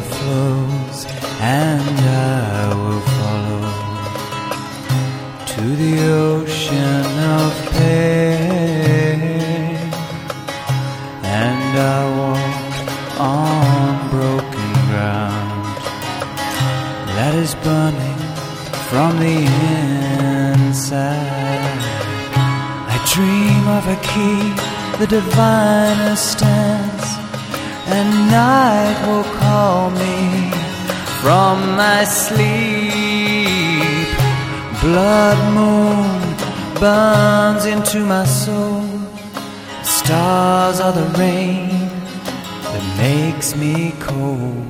flows, and I will follow to the ocean of pain. And I walk on broken ground that is burning from the inside. I dream of a key the divine stands, and night will call me from my sleep. Blood moon burns into my soul. Stars are the rain that makes me cold.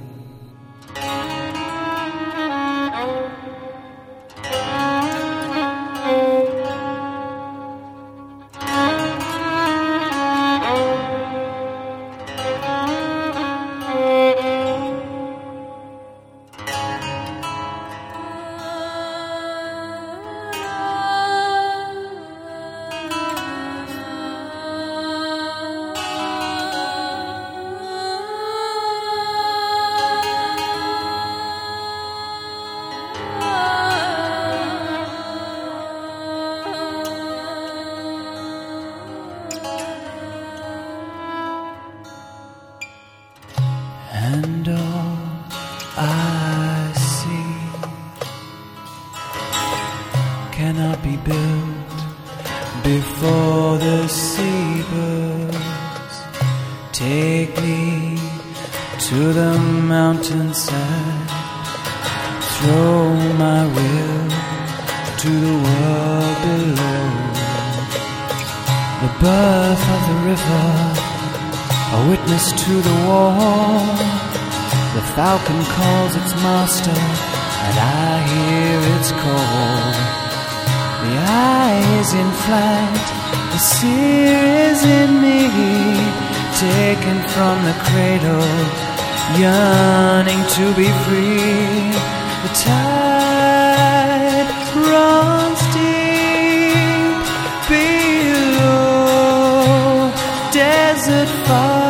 And all I see cannot be built before the seabirds take me to the mountainside. Throw my will to the world below. The birth of the river, a witness to the war. The falcon calls its master, and I hear its call. The eye is in flight, the seer is in me, taken from the cradle, yearning to be free. The tide runs deep below, desert fire